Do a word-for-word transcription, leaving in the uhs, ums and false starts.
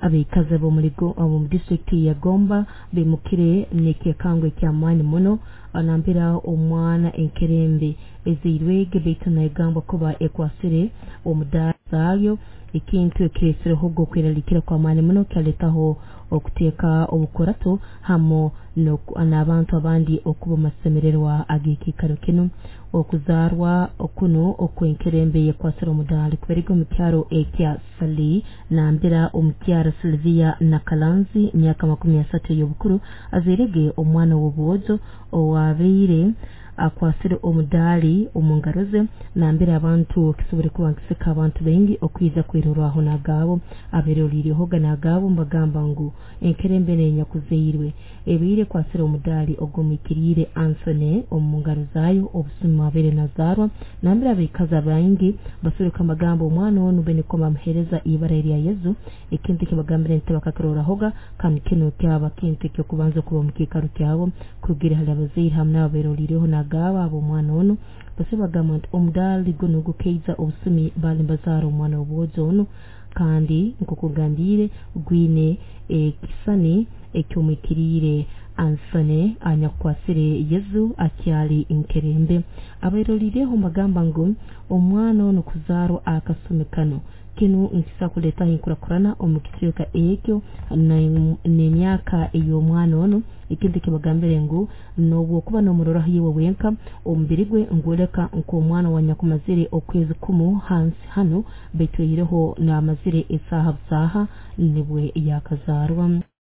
abikaze bo muri go abo mu district ya Gomba bimukire neke kangwe kya mani muno anambira omwana enkerembe ezirwege betuna igamba kuba ekwasire omudazayo ikintu ekesere hogo kweralikira kwa mani muno kyaletaho okuteka obukorato hamo no anabantu abandi okuba masemererwa agiki karokino okuzarwa okuno okwenkerembe yekwasira omudali kuberigo mukyaro ekya Sali nambira omukyara Sylvia Nakalanzi myaka makumi asatu y'obukuru azirege omwana w'obuwozo owabire akwasire omudali omungaroze nambira abantu kisubire kubankisika abantu bengi okwiza kwiruraho nagabo aberolire hoga nagabo mbagamba ngo enkerembe nenya kuzirwe ebire kwasire omudali ogomikirire Anthony omungarozayo obusuma abere nazarwa nambira bikaza bangi basure kamagambo omwana wonu bene koma mhereza ibara eri ya Yezu ikindi kibagambira nte bakakarora hoga kandi kino kyaba kintu cyo kubanza kuba mukikaru kyabo kugira halabazira hamna aberolireho nagaba abo mwana wonu base bagamba omudali gono gukeiza obusumi bali bazaro mwana obozo ono kandi nkukugambire gwine e kisani ekyomikirire Anthony anyakwasire Yezu akyali inkerembe aberolireho magamba ngo omwana ono kuzaro akasumekano kinu nkisa kuleta inkurakurana omukityoka ekyo ne myaka eyo mwana ono ikindi kibagambire ngo no kuba no murora hiwe wenka ombirigwe ngoleka nko mwana wanyakumazire okwezi kumu hansi hano betwireho na mazire isaha saha nibwe yakazarwa